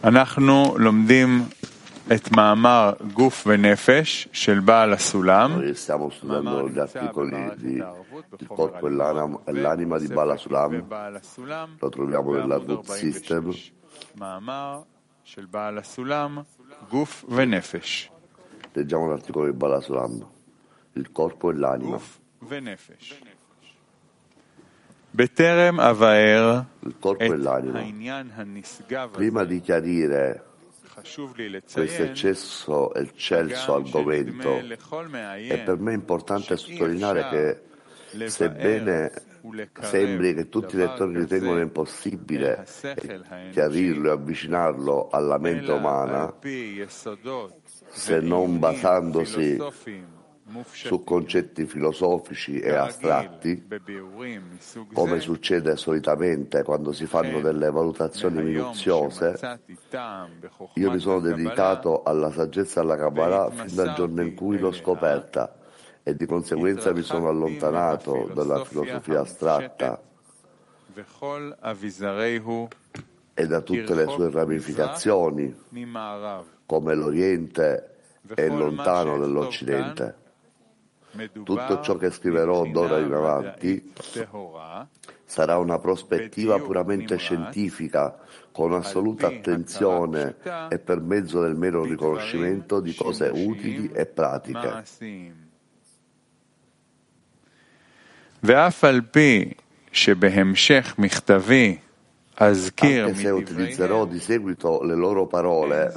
אנחנו לומדים את מאמר גוף ונפש של בעל הסולם. Noi stiamo studiando gli articoli di Il corpo e l'anima di Bala Sulam, lo troviamo nella Root System. מאמר של בעל הסולם, גוף ונפש. Leggiamo l'articolo di Bala Sulam, il corpo e l'anima. גוף ונפש. בטרם אבאר Il corpo e את l'anima. העניין הנשגב Prima הזה, di chiarire חשוב לי questo לציין eccesso e eccelso argomento, שנדמה לכל è מעיין per me importante sottolineare che, לבאר sebbene sembri che tutti i lettori ritengono impossibile chiarirlo e avvicinarlo alla mente umana, se non basandosi su concetti filosofici e astratti, come succede solitamente quando si fanno delle valutazioni minuziose. Io mi sono dedicato alla saggezza e alla Kabbalah fin dal giorno in cui l'ho scoperta e di conseguenza mi sono allontanato dalla filosofia astratta e da tutte le sue ramificazioni, come l'Oriente è lontano dall'Occidente. Tutto ciò che scriverò d'ora in avanti sarà una prospettiva puramente scientifica, con assoluta attenzione e per mezzo del mero riconoscimento di cose utili e pratiche. ואף על פי שבהמשך מכתבי אזכיר Anche se utilizzerò di seguito le loro parole,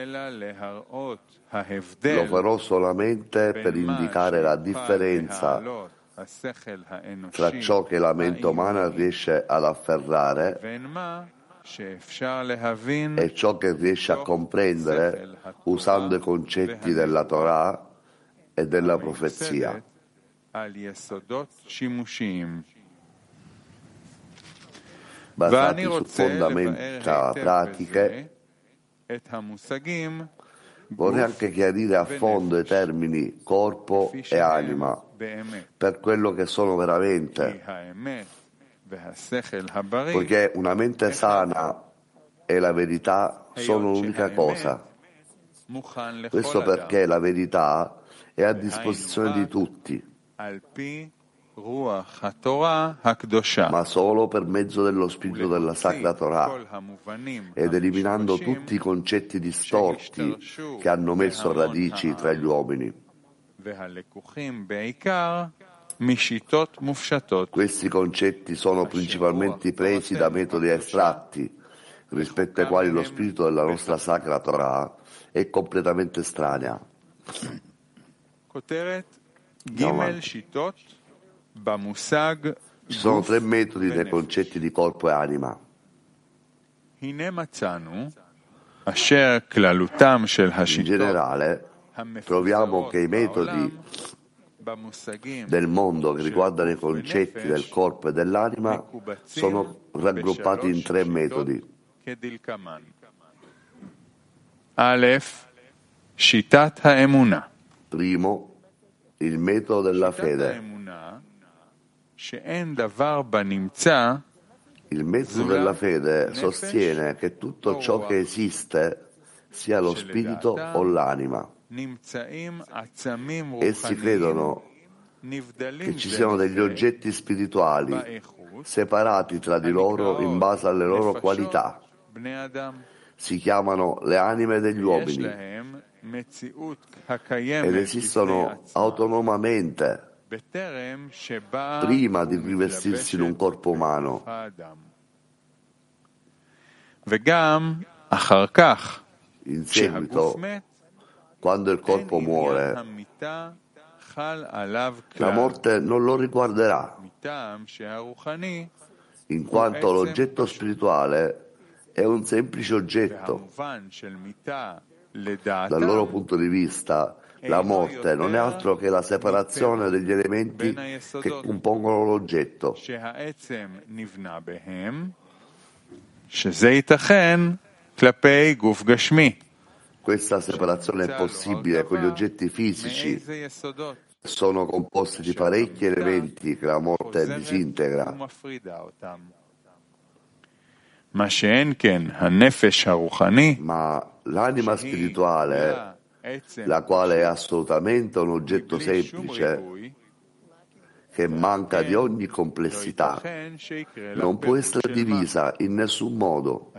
lo farò solamente per indicare la differenza tra ciò che la mente umana riesce ad afferrare e ciò che riesce a comprendere usando i concetti della Torah e della profezia, basati su fondamenta pratiche. Vorrei anche chiarire a fondo i termini corpo e anima per quello che sono veramente, poiché una mente sana e la verità sono l'unica cosa. Questo perché la verità è a disposizione di tutti, ma solo per mezzo dello spirito della Sacra Torah, ed eliminando tutti i concetti distorti che hanno messo radici tra gli uomini. Questi concetti sono principalmente presi da metodi astratti, rispetto ai quali lo spirito della nostra Sacra Torah è completamente estranea. Ci sono 3 metodi nei concetti di corpo e anima. In generale, troviamo che i metodi del mondo che riguardano i concetti del corpo e dell'anima sono raggruppati in 3 metodi. Primo, il metodo della fede. Il metodo della fede sostiene che tutto ciò che esiste sia lo spirito o l'anima. Essi credono che ci siano degli oggetti spirituali separati tra di loro in base alle loro qualità. Si chiamano le anime degli uomini ed esistono autonomamente prima di rivestirsi in un corpo umano. In seguito, quando il corpo muore, la morte non lo riguarderà, in quanto l'oggetto spirituale è un semplice oggetto. Dal loro punto di vista, la morte non è altro che la separazione degli elementi che compongono l'oggetto. Questa separazione è possibile con gli oggetti fisici, sono composti di parecchi elementi che la morte disintegra. Ma l'anima spirituale, la quale è assolutamente un oggetto semplice, che manca di ogni complessità, non può essere divisa in nessun modo,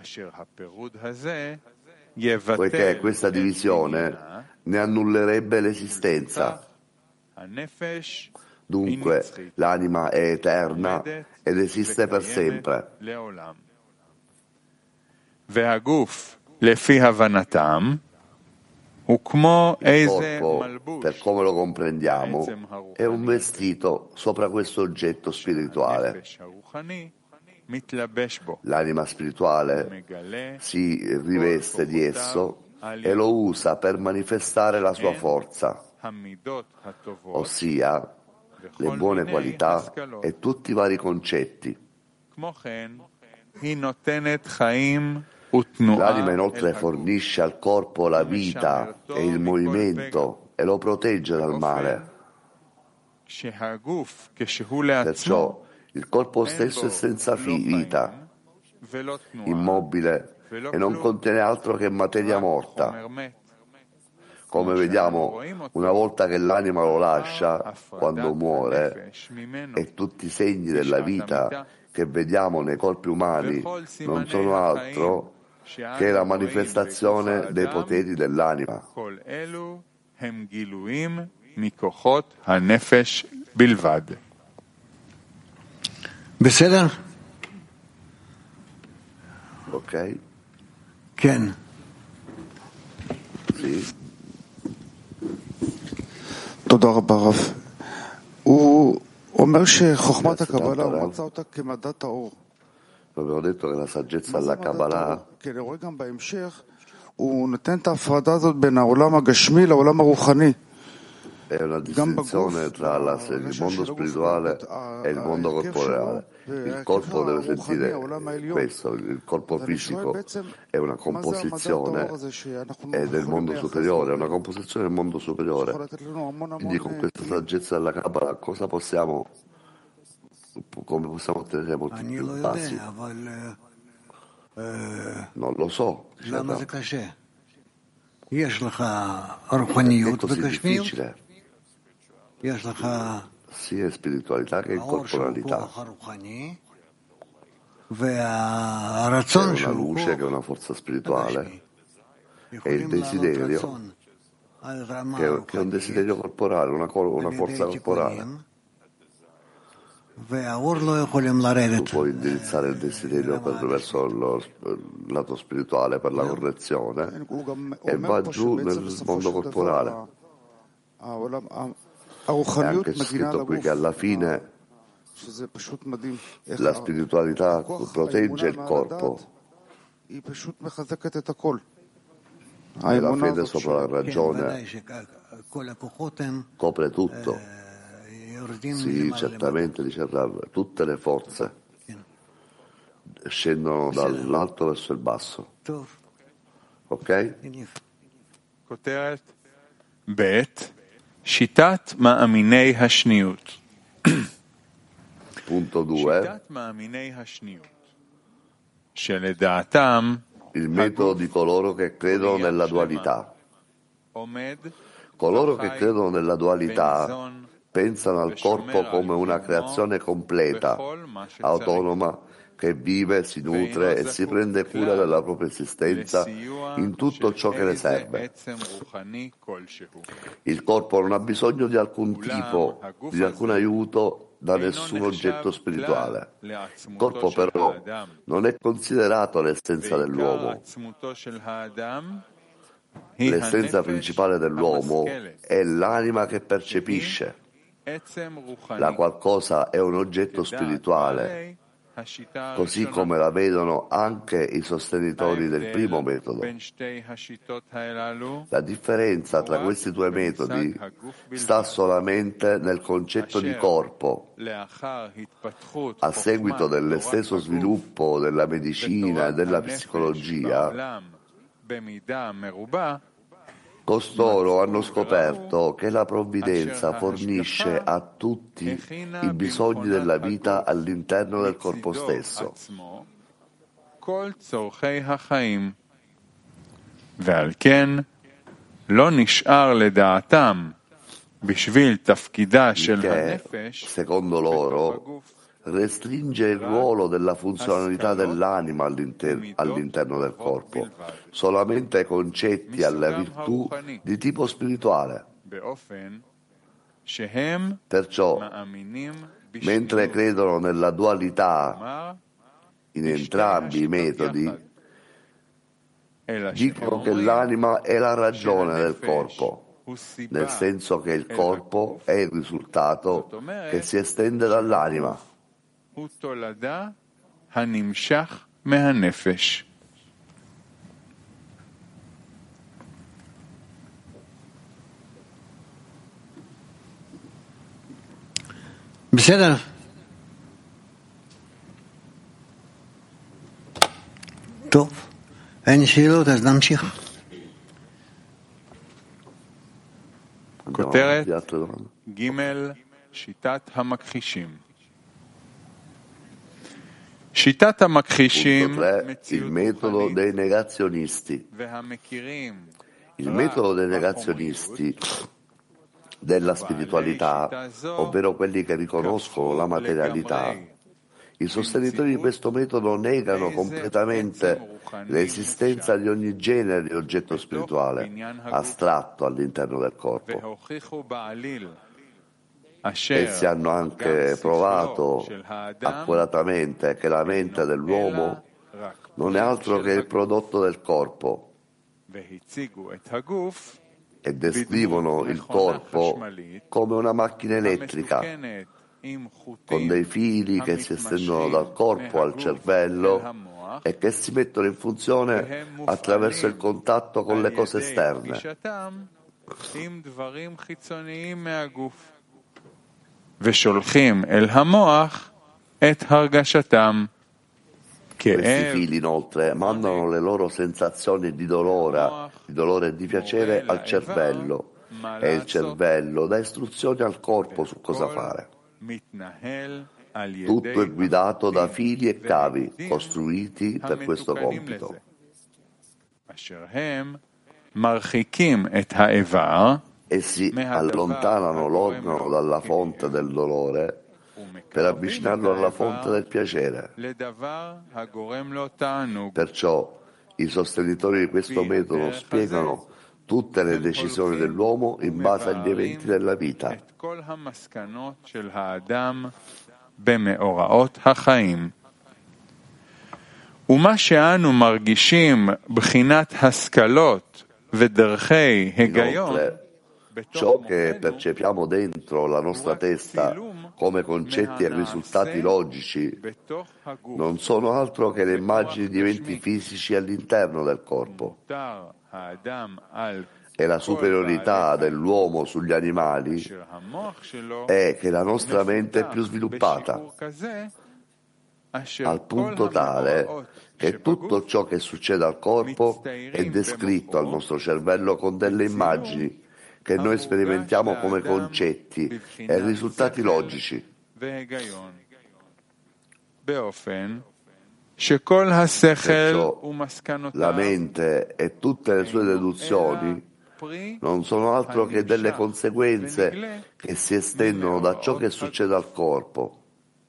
poiché questa divisione ne annullerebbe l'esistenza. Dunque l'anima è eterna ed esiste per sempre. Il corpo, per come lo comprendiamo, è un vestito sopra questo oggetto spirituale. L'anima spirituale si riveste di esso e lo usa per manifestare la sua forza, ossia le buone qualità e tutti i vari concetti. L'anima inoltre fornisce al corpo la vita e il movimento e lo protegge dal male. Perciò il corpo stesso è senza vita, immobile e non contiene altro che materia morta. Come vediamo, una volta che l'anima lo lascia, quando muore, e tutti i segni della vita che vediamo nei corpi umani non sono altro che la manifestazione dei poteri dell'anima. בסדר? Ok? כן. Sì. תודה רבה רב. הוא אומר שחוכמת הקבלה, הוא מצא אותה כמדת האור. Abbiamo detto che la saggezza della Kabbalah כי אני רואה גם בהמשך, הוא נותן את ההפרדה הזאת בין העולם הגשמי לעולם הרוחני. è una distinzione tra il mondo spirituale e il mondo corporale. Il corpo deve sentire questo, il corpo fisico è una composizione del mondo superiore, è una composizione del mondo superiore. Quindi con questa saggezza della Kabbalah come possiamo ottenere molti più passi? Non lo so. È così difficile. Sia in spiritualità che in corporalità. C'è una luce che è una forza spirituale e il desiderio che è un desiderio corporale, una forza corporale. Tu puoi indirizzare il desiderio verso il lato spirituale per la correzione e va giù nel mondo corporale. È anche scritto qui che alla fine la spiritualità protegge il corpo e la fede sopra la ragione copre tutto. Sì, certamente, dice Rav, tutte le forze scendono dall'alto verso il basso. Ok? Bet. שיטת מאמיני השניות. Punto 2. שיטת מאמיני השניות. שלדעתם il metodo di coloro che credono nella dualità. Coloro che credono nella dualità pensano al corpo come una creazione completa, autonoma, che vive, si nutre e si prende cura della propria esistenza in tutto ciò che le serve. Il corpo non ha bisogno di alcun tipo, di alcun aiuto da nessun oggetto spirituale. Il corpo però non è considerato l'essenza dell'uomo. L'essenza principale dell'uomo è l'anima che percepisce. La qualcosa è un oggetto spirituale, così come la vedono anche i sostenitori del primo metodo. La differenza tra questi due metodi sta solamente nel concetto di corpo. A seguito dell'esteso sviluppo della medicina e della psicologia, costoro hanno scoperto che la provvidenza fornisce a tutti i bisogni della vita all'interno del corpo stesso. כל צורכי החיים, ועל כן לא נשאר לדעתם בשביל תפקידה של הנפש secondo loro restringe il ruolo della funzionalità dell'anima all'interno del corpo solamente ai concetti e alle virtù di tipo spirituale. Perciò, mentre credono nella dualità in entrambi i metodi, dicono che l'anima è la ragione del corpo, nel senso che il corpo è il risultato che si estende dall'anima. הוא תולדה הנמשך מהנפש. בסדר. טוב, אין שאלות, אז נמשיך. כותרת ג' שיטת המכחישים. שיטת המכחישים, il metodo dei negazionisti. Il metodo dei negazionisti della spiritualità, ovvero quelli che riconoscono la materialità. I sostenitori di questo metodo negano completamente l'esistenza di ogni genere di oggetto spirituale astratto all'interno del corpo. Essi hanno anche provato accuratamente che la mente dell'uomo non è altro che il prodotto del corpo e descrivono il corpo come una macchina elettrica con dei fili che si estendono dal corpo al cervello e che si mettono in funzione attraverso il contatto con le cose esterne. ושולחים אל המוח את הרגשתם. Questi fili inoltre mandano le loro sensazioni di dolore e di piacere al cervello e il cervello dà istruzioni al corpo su cosa fare. Tutto è guidato da fili e cavi costruiti per questo compito. מרחיקים את האיבר Essi allontanano l'organo dalla fonte del dolore per avvicinarlo alla fonte del piacere. Perciò i sostenitori di questo metodo spiegano tutte le decisioni dell'uomo in base agli eventi della vita. ומה שאנו מרגישים בחינת השכלות ודרכי היגיון, ciò che percepiamo dentro la nostra testa come concetti e risultati logici non sono altro che le immagini di eventi fisici all'interno del corpo. E la superiorità dell'uomo sugli animali è che la nostra mente è più sviluppata, al punto tale che tutto ciò che succede al corpo è descritto al nostro cervello con delle immagini che noi sperimentiamo come concetti e risultati logici. Perciò la mente e tutte le sue deduzioni non sono altro che delle conseguenze che si estendono da ciò che succede al corpo.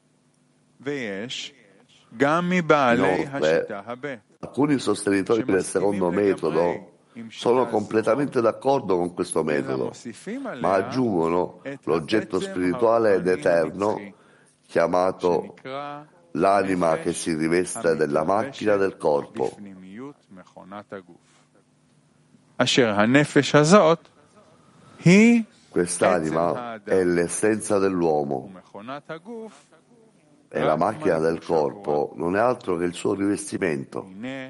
Inoltre, alcuni sostenitori del secondo metodo sono completamente d'accordo con questo metodo, ma aggiungono l'oggetto spirituale ed eterno chiamato l'anima che si riveste della macchina del corpo. Quest'anima è l'essenza dell'uomo e la macchina del corpo non è altro che il suo rivestimento.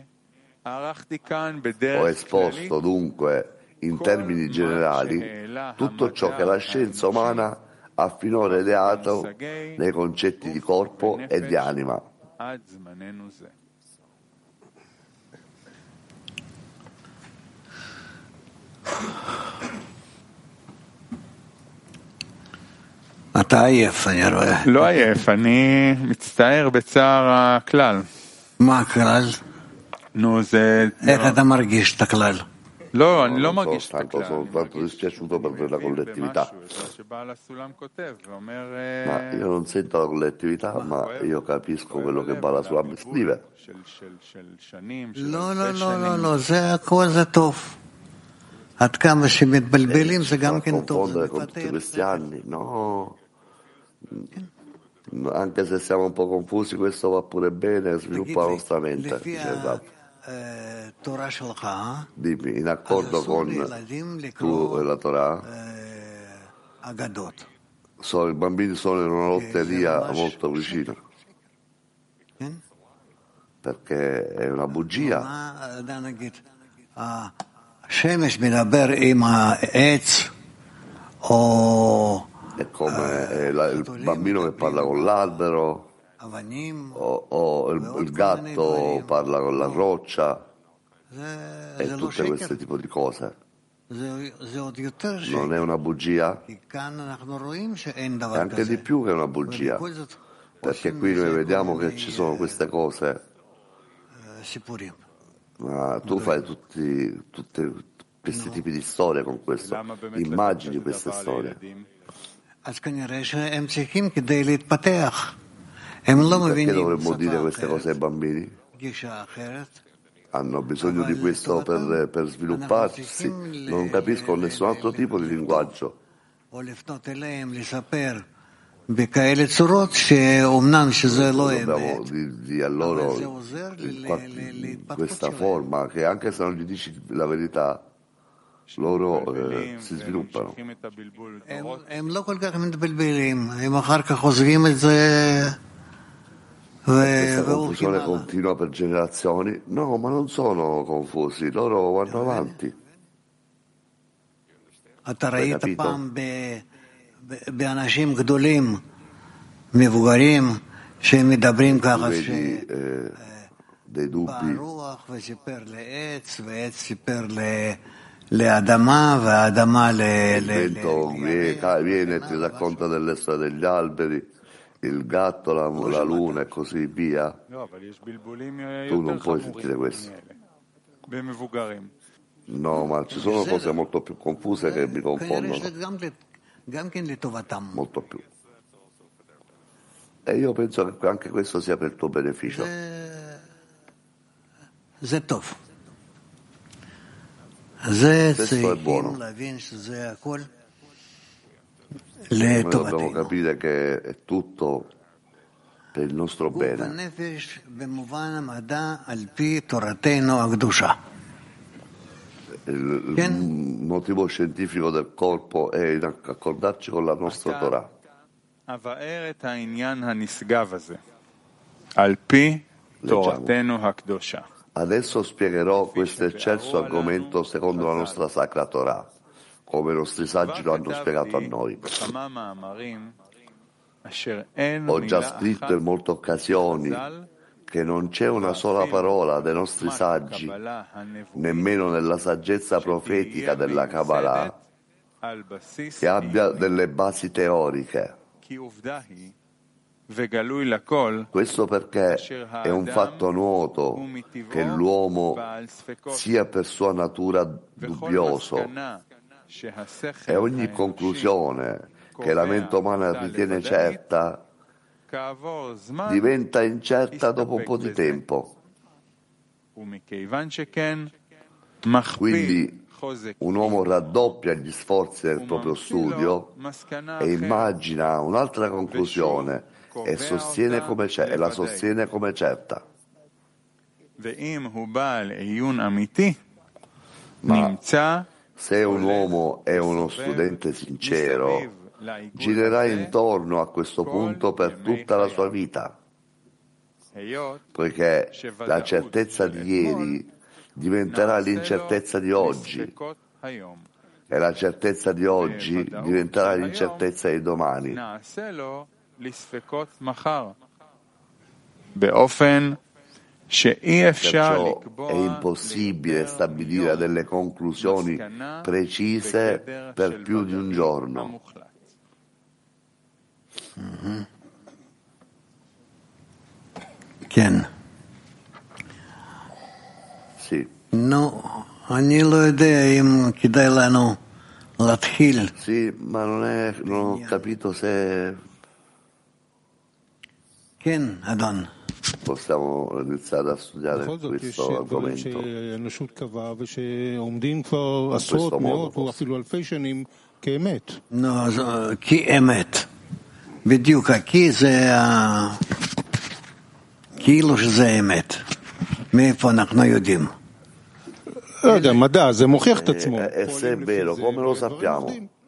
Ho esposto dunque in termini generali tutto ciò che la scienza umana ha finora ideato nei concetti di corpo e di anima. אתה עייף, אני רואה. לא עייף, אני מצטער בצער הכלל. מה הכלל? נו, זה... איך אתה מרגיש את הכלל? לא, אני לא מרגיש את הכלל. sono tanto dispiaciuto per la collettività. Ma io non sento la collettività, ma io capisco quello che Bala Sulam scrive. לא, זה הכל זה טוב. עד כמה שמתבלבלים זה גם כן טוב. Confondere con tutti questi anni, no. Anche se siamo un po' confusi, questo va pure bene, sviluppa la nostra mente. Dice il Rav. Dimmi, in accordo con tu e la Torah, i bambini sono in una lotteria molto vicina, perché è una bugia. È come il bambino che parla con l'albero, o il gatto parla con la roccia, e tutte queste tipo di cose. Non è una bugia? È anche di più che una bugia, perché qui noi vediamo che ci sono queste cose, ma tu fai tutti questi tipi di storie con questo, immagini queste storie. Perché dovremmo dire queste cose ai bambini? Hanno bisogno di questo per svilupparsi, non capiscono nessun altro tipo di linguaggio. Dobbiamo dire a loro in questa forma che anche se non gli dici la verità, loro si sviluppano. Questa confusione continua per generazioni? No, ma non sono confusi, loro vanno avanti. Hai capito? Vedi dei dubbi. Il vento viene e ti racconta delle storie degli alberi, il gatto, la luna e così via. Tu non puoi sentire questo. No, ma ci sono cose molto più confuse che mi confondono. Molto più. E io penso che anche questo sia per il tuo beneficio. Questo è buono. Noi dobbiamo capire che è tutto per il nostro bene. Il motivo scientifico del corpo è in accordarci con la nostra Torah. Leggiamo. Adesso spiegherò questo eccelso argomento secondo la nostra Sacra Torah, come i nostri saggi lo hanno spiegato a noi. Ho già scritto in molte occasioni che non c'è una sola parola dei nostri saggi, nemmeno nella saggezza profetica della Kabbalah, che abbia delle basi teoriche. Questo perché è un fatto noto che l'uomo sia per sua natura dubbioso e ogni conclusione che la mente umana ritiene certa diventa incerta dopo un po' di tempo. Quindi un uomo raddoppia gli sforzi del proprio studio e immagina un'altra conclusione e la sostiene come certa. Ma se un uomo è uno studente sincero, girerà intorno a questo punto per tutta la sua vita, poiché la certezza di ieri diventerà l'incertezza di oggi e la certezza di oggi diventerà l'incertezza di domani. Perciò è impossibile stabilire delle conclusioni precise per più di un giorno. Sì. No, אני לא יודע אם כדאי לנו להתחיל. Sì, ma non ho capito se כן, אדון. possiamo iniziare a studiare בכל זאת יש questo דברים argomento. שהאנושות קבעה ושעומדים כבר עשרות, modo, מאות או forse. אפילו אלפי שנים כאמת. נו, כי אמת. בדיוק, כי זה כאילו שזה אמת. מאיפה אנחנו יודעים? לא יודע, מדע, זה מוכיח את עצמו. E se è vero, come lo sappiamo?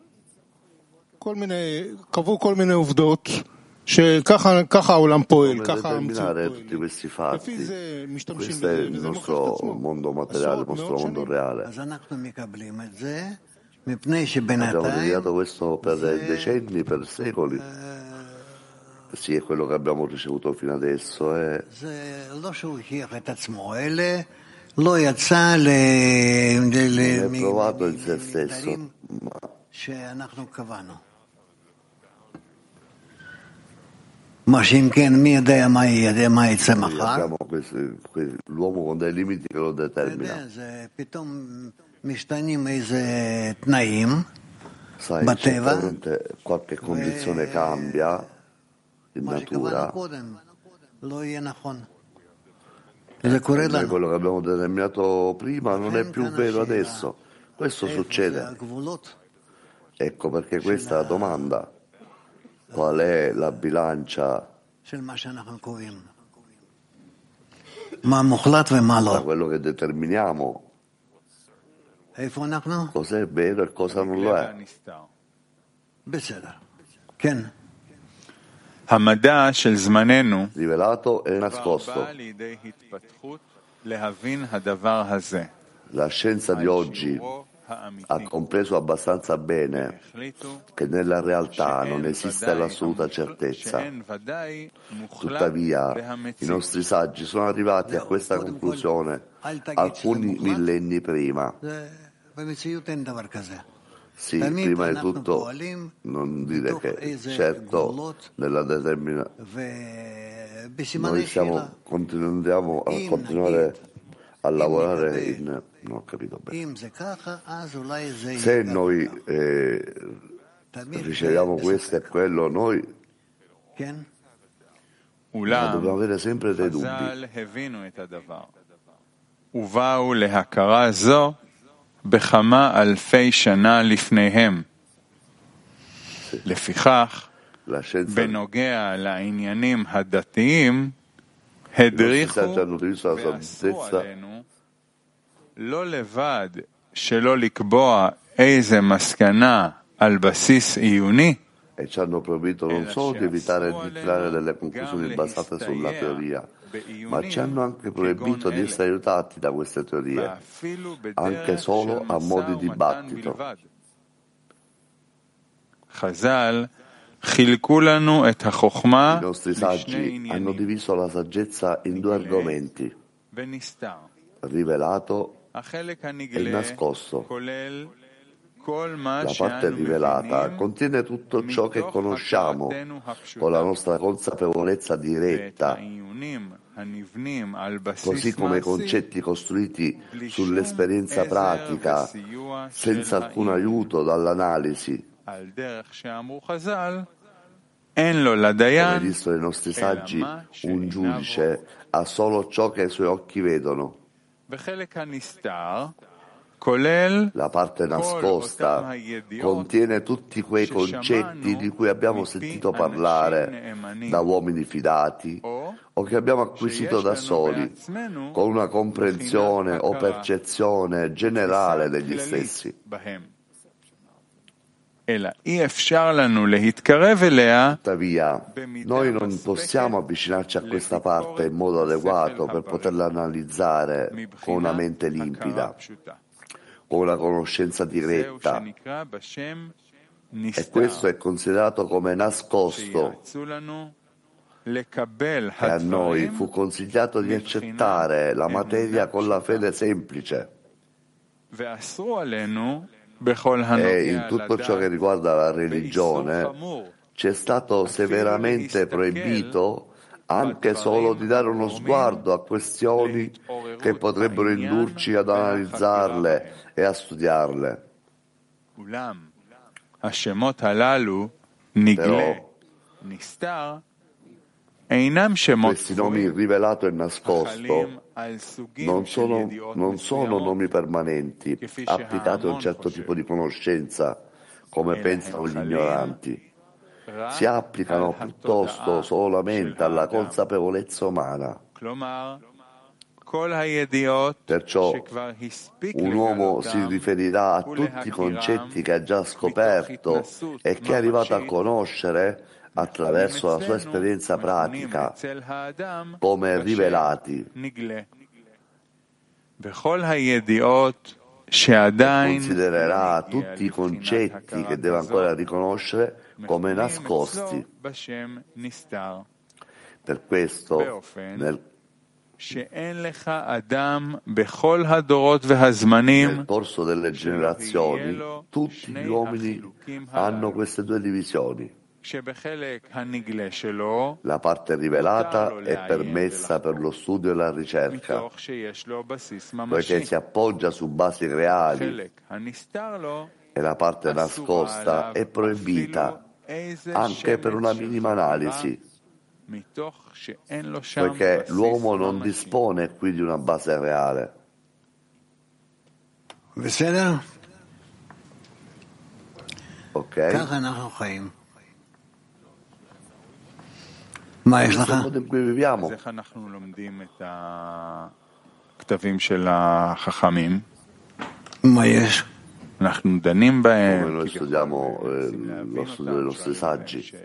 קבעו כל מיני עובדות שככה העולם פועל, Come ככה המציאות determinare tutti פועלת. questi fatti? לפי זה משתמשים Questo è בזה, il וזה מוכיח את nostro עצמו. mondo materiale, il nostro mondo reale. אז אנחנו מקבלים את זה, מפני Abbiamo שבינתיים studiato questo per decenni, per secoli. Sì, è quello che abbiamo ricevuto fino adesso. זה לא שהוא הוכיח את עצמו, אלא לא יצא Non è provato in se stesso. למגדרים שאנחנו קבענו. מה שאם כן, מי יודע מה יצא מחר? Abbiamo l'uomo con dei limiti che lo אתה determina. יודע, זה פתאום משתנים איזה תנאים Sai, בטבע, certamente qualche condizione cambia in מה שקבענו natura. קודם לא יהיה נכון. זה קורה Noi לנו. quello che abbiamo determinato prima non è più vero adesso. Questo איפה זה succede. הגבולות? Ecco perché questa è la domanda. Qual è la bilancia של מה שאנחנו קובעים. מה מוחלט ומה tra לא. quello che determiniamo? איפה אנחנו? Cosa è vero e cosa non lo è? בסדר. כן. המדע של זמננו Rivelato e כבר nascosto. בא לידי התפתחות להבין הדבר הזה. La scienza di oggi שיעורו האמיתי. ha compreso abbastanza bene החליטו che nella realtà non שאין esiste ודאי l'assoluta certezza. שאין ודאי מוחלט Tuttavia, i והמציאות. nostri saggi sono arrivati a questa conclusione alcuni millenni prima. במציאות אין דבר כזה. Sì, תמיד prima di אנחנו tutto, פועלים non dire מתוך che איזה certo גבולות nella determinazione ובסימני noi שאלה. continuiamo a continuare a lavorare in... non ho capito bene. אם זה ככה, אז אולי זה Se יהיה noi תמיד riceviamo questo e quello, noi כן? אולם dobbiamo avere sempre dei dubbi. חז"ל הבינו את הדבר ובאו להכרה זו בכמה אלפי שנה לפניהם. לפיכך, La scienza בנוגע לעניינים הדתיים, הדריכו ואסרו עלינו לא לבד שלא לקבוע איזה מסקנה על בסיס עיוני, e ci hanno proibito non solo di evitare di trarre delle conclusioni basate sulla teoria, ma ci hanno anche proibito di essere aiutati da queste teorie, ואפילו anche בדרך solo של a mo' משא di ומתן dibattito. בלבד. חז"ל חילקו לנו את החוכמה I nostri לשני saggi hanno עניינים, diviso la saggezza in due argomenti, ונסתר. rivelato החלק e הנגלה nascosto. כולל כל מה La parte שאנו rivelata מבינים contiene tutto ciò che conosciamo הכרתנו con la הפשוטה, nostra consapevolezza ואת diretta, העיונים הנבנים על così בסיס come i מעשי, concetti costruiti בלי שום sull'esperienza עזר pratica, וסיוע senza של alcun העיון. aiuto dall'analisi. על דרך שאמרו חז"ל, אין לו Come לדיין, dissero i nostri saggi, אלא מה un שעיניו giudice ha solo ciò che i suoi occhi vedono. בחלק הנסתר, כולל La parte nascosta contiene tutti quei concetti di cui abbiamo sentito parlare da uomini fidati o che abbiamo acquisito da soli, con una comprensione o percezione generale degli stessi. אלא אי אפשר לנו להתקרב אליה Tuttavia, noi non possiamo avvicinarci a questa parte in modo adeguato per poterla analizzare con una mente limpida, con una conoscenza diretta, e questo è considerato come nascosto, e a noi fu consigliato di accettare la materia con la fede semplice. E in tutto ciò che riguarda la religione ci è stato severamente proibito anche solo di dare uno sguardo a questioni che potrebbero indurci ad analizzarle e a studiarle. Però questi nomi rivelato e nascosto non sono nomi permanenti, applicati a un certo tipo di conoscenza, come pensano gli ignoranti. Si applicano piuttosto solamente alla consapevolezza umana. Perciò un uomo si riferirà a tutti i concetti che ha già scoperto e che è arrivato a conoscere attraverso la sua esperienza pratica come rivelati. Considererà tutti i concetti che deve ancora riconoscere come nascosti. Per questo, nel corso delle generazioni, tutti gli uomini hanno queste due divisioni. La parte rivelata è permessa per lo studio e la ricerca, poiché si appoggia su basi reali, e la parte nascosta è proibita anche per una minima analisi, poiché l'uomo non dispone qui di una base reale. Ok? Questo è il modo in cui viviamo. Come noi studiamo lo studio dei nostri saggi.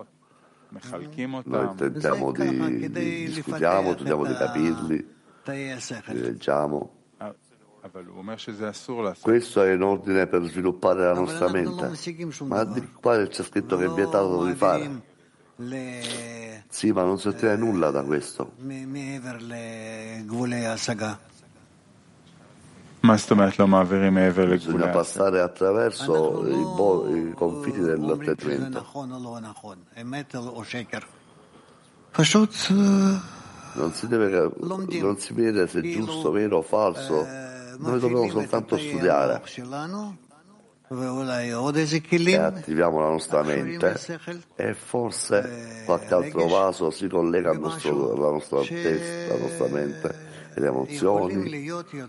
Noi tentiamo discutiamo, tentiamo di capirli, li leggiamo. Questo è in ordine per sviluppare la nostra mente. Ma di qua c'è scritto che è vietato di fare. Sì, ma non si ottiene nulla da questo. Bisogna passare attraverso i confini dell'ottenimento. Non si vede se è giusto, vero o falso. Noi dobbiamo soltanto studiare e attiviamo la nostra mente, e forse qualche altro vaso si collega alla nostra testa, alla nostra mente e le emozioni.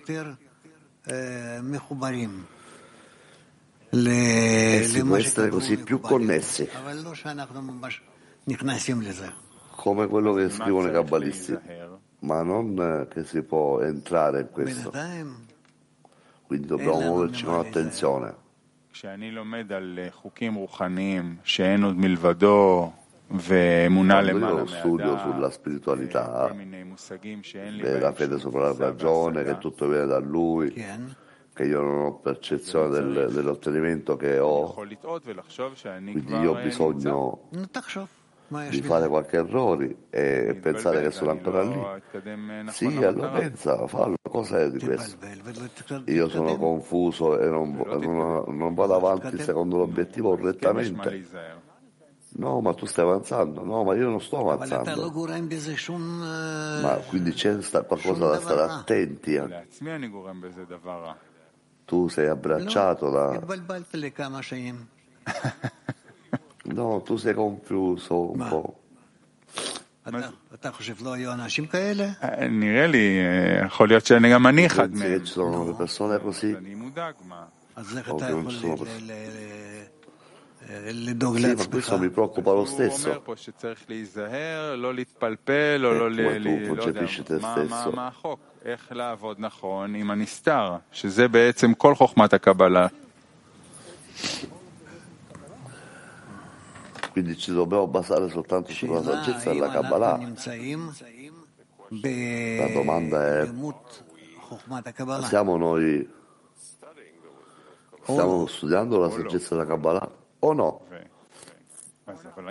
E si può essere così più connessi, come quello che scrivono i kabbalisti, ma non che si può entrare in questo. Quindi dobbiamo muoverci con attenzione. Quando io studio sulla spiritualità e la fede sopra la ragione, che tutto viene da lui, che io non ho percezione dell'ottenimento che ho, quindi io ho bisogno di fare qualche errore e pensare che sono ancora lì. Sì, allora pensa, fallo, cos'è di questo? Io sono confuso e non vado avanti secondo l'obiettivo correttamente. No, ma tu stai avanzando. No, ma io non sto avanzando. Ma quindi c'è qualcosa da stare attenti a. Tu sei abbracciato da. No, tu sei confuso un po'. נראה לי, יכול להיות שאני גם אני אחד מהם. Ci sono persone così. אני מודאג, מה? O che non ci sono persone. Sì, ma questo mi preoccupa lo stesso. הוא אומר פה שצריך להיזהר, לא להתפלפל, לא יודע, מה החוק? איך לעבוד נכון עם הנסתר, שזה בעצם כל חוכמת הקבלה. Quindi ci dobbiamo basare soltanto sulla saggezza della Kabbalah. La domanda è: stiamo studiando la saggezza della Kabbalah o no? Ma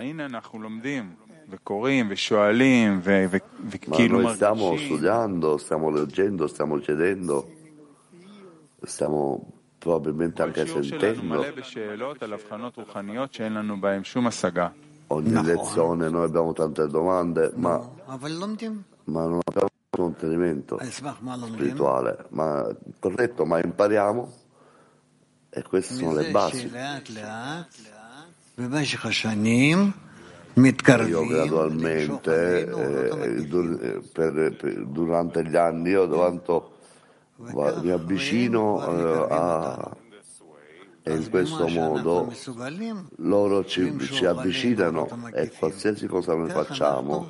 noi stiamo studiando, stiamo leggendo, stiamo chiedendo, stiamo probabilmente anche sentendo. ogni lezione noi abbiamo tante domande, ma non abbiamo contenimento spirituale. Ma corretto, ma impariamo e queste sono le basi. Io gradualmente, durante gli anni, mi avvicino e in questo modo loro ci avvicinano e qualsiasi cosa noi facciamo,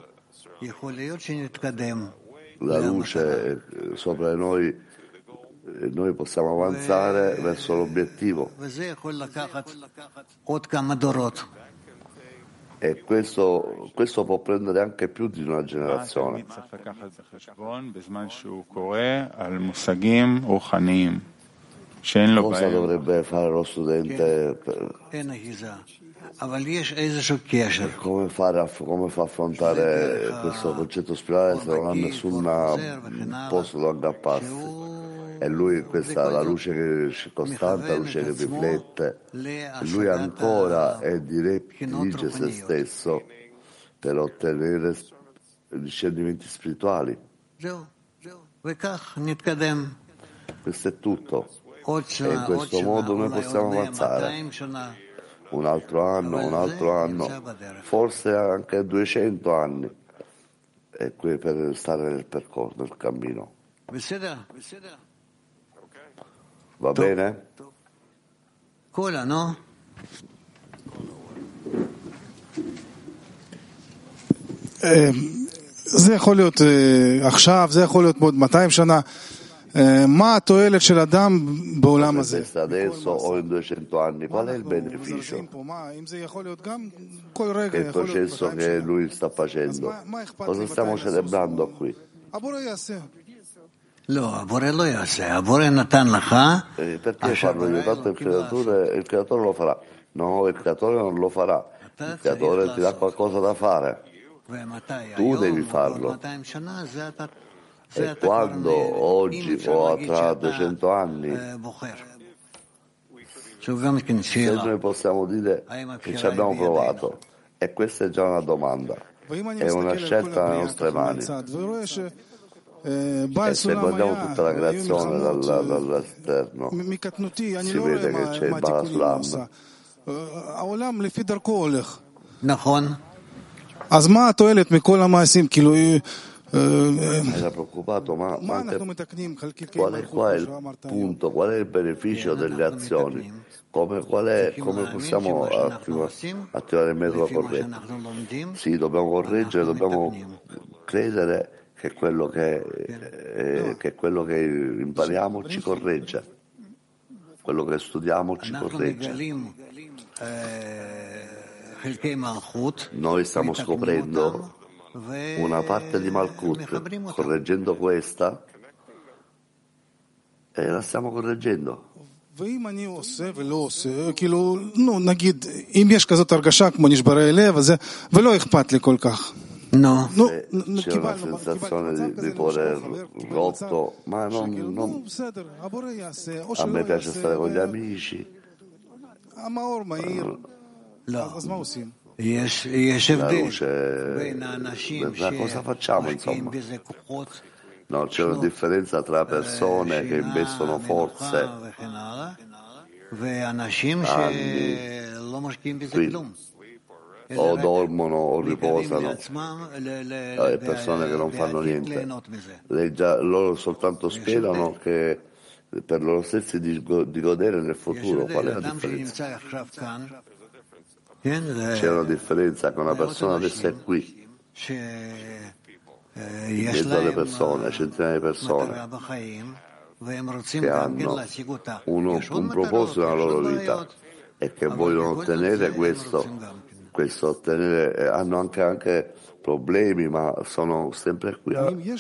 la luce sopra di noi possiamo avanzare verso l'obiettivo. E questo può prendere anche più di una generazione. Cosa dovrebbe fare lo studente? Come fa a affrontare questo concetto spirituale se non ha nessun posto dove aggrapparsi? E lui, questa la luce che costante, la luce che riflette, lui ancora dirige se stesso per ottenere discernimenti spirituali. Questo è tutto. E in questo modo noi possiamo avanzare un altro anno, forse anche 200 anni, e per stare nel percorso, nel cammino. Va bene? Cola, no? זה יכול להיות עכשיו, זה יכול להיות בעוד 200 שנה. מה התועלת של אדם בעולם הזה? Adesso o in 200 anni, qual è il beneficio? אם זה יכול להיות גם כל רגע, Il processo che lui sta facendo. Cosa stiamo celebrando qui? הבורא יעשה. לא, הבורא לא יעשה, הבורא נתן לך. Perché farlo io? Tanto il creatore lo farà. No, il creatore non lo farà. Il creatore ti dà qualcosa da fare. Tu devi farlo. E quando oggi o tra 200 anni, se noi possiamo dire che ci abbiamo provato, e questa è già una domanda, è una scelta nelle nostre mani. E se guardiamo tutta la creazione dall'esterno, si vede che c'è il Bala Sulam. אז מה התועלת מכל המעשים? כאילו Era preoccupato, ma qual è il punto, qual è il beneficio delle azioni? Come possiamo attivare il metodo corretto? Sì, dobbiamo correggere, dobbiamo credere che quello che impariamo ci corregge, quello che studiamo ci corregge. Noi stiamo scoprendo una parte di Malkut, correggendo questa, e la stiamo correggendo. ואם אני עושה ולא עושה, כאילו, נגיד, אם יש כזאת הרגשה כמו נשברי לב, ולא אכפת לי כל כך. No. C'è una sensazione di cuore rotto, ma non a me piace stare con gli amici. La luce, cosa facciamo insomma? No, c'è una differenza tra persone che investono forze, anni, o dormono o riposano, e persone che non fanno niente. Loro soltanto sperano che per loro stessi di godere nel futuro. Qual è la differenza? C'è una differenza che una persona adesso è qui, in mezzo alle persone, centinaia di persone che hanno un proposito nella loro vita e che vogliono ottenere questo ottenere, hanno anche problemi, ma sono sempre qui.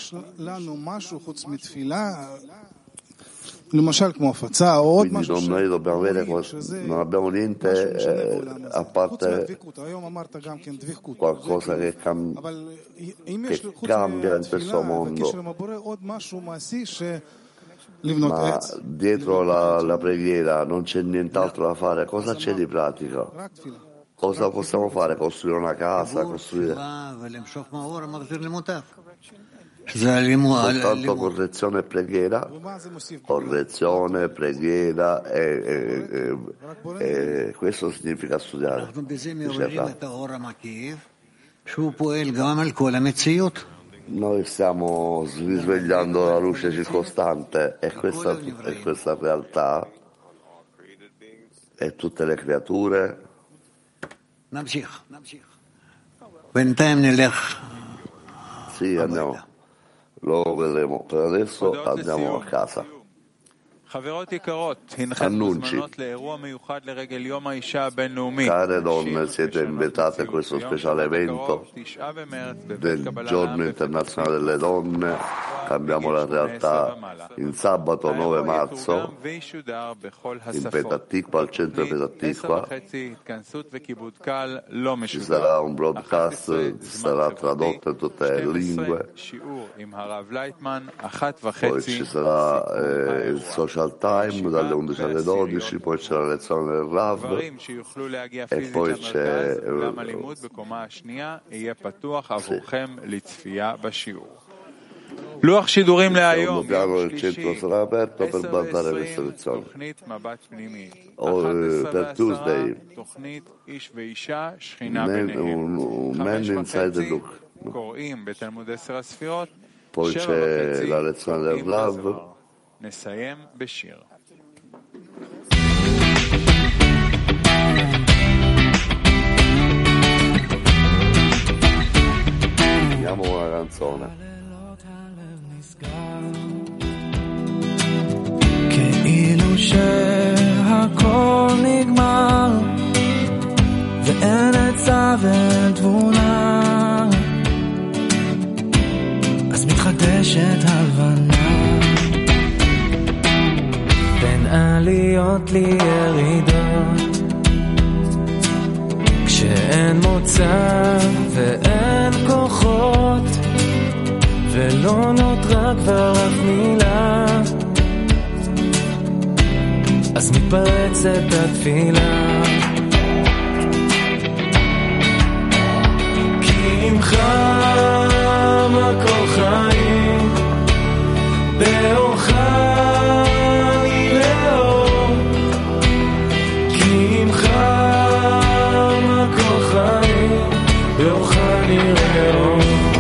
Quindi noi dobbiamo avere, non abbiamo niente a parte qualcosa che cambia in questo mondo, ma dietro la preghiera non c'è nient'altro da fare. Cosa c'è di pratica? Cosa possiamo fare? Costruire una casa, costruire soltanto correzione preghiera e questo significa studiare. Noi stiamo risvegliando la luce circostante e questa realtà e tutte le creature. Sì, andiamo. Lo vedremo. Per adesso andiamo a casa. Annunci. Care donne, siete invitate a questo speciale evento del Giorno Internazionale delle Donne. Cambiamo la realtà in sabato 9 marzo in Petah Tikva, al centro di Petah Tikva. Ci sarà un broadcast, sarà tradotto in tutte le lingue. Poi ci sarà il social time dalle 11 alle 12, poi c'è la lezione del Rav e poi c'è לוח שידורים להיום, il centro sarà aperto per guardare queste lezioni. Per Tuesday, Man Inside the Book. Poi c'è la lezione del Rav. נסיים בשיר. Andiamo una canzone. כאילו שהכל נגמר ואין עצה ואין תבונה, אז מתחדשת הלבנה בין עליות לירידות, כשאין מוצא ואין כוחות ולא נותרה כבר אף מילה, אז מתפרצת התפילה. כי אם חם הכל חיים באורך נראה אור, כי אם חם הכל חיים באורך נראה אור.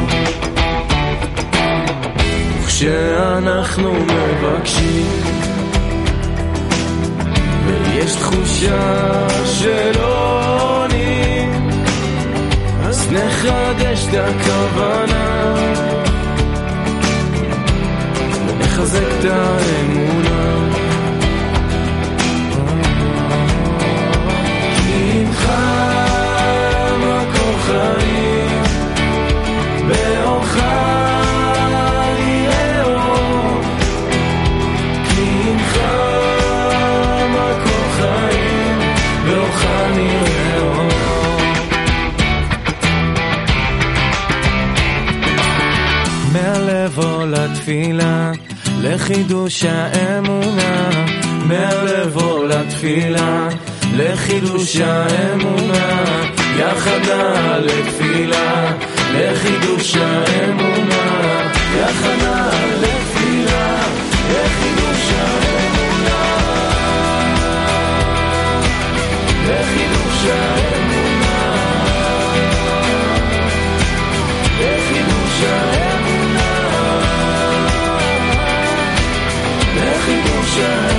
וכשאנחנו מבקשים ויש תחושה שלא עונים, אז נחדש את הכוונה ונחזק את האמונה. כי אם חם הכל חיים באורך נראה אור, כי אם חם הכל חיים באורך נראה אור. מהלב עולה תפילה לחידוש האמונה, מהלב עולה תפילה לחידוש האמונה, יחד נעלה תפילה לחידוש האמונה, יחד נעלה תפילה לחידוש האמונה, לחידוש האמונה, לחידוש האמונה, לחידוש האמונה.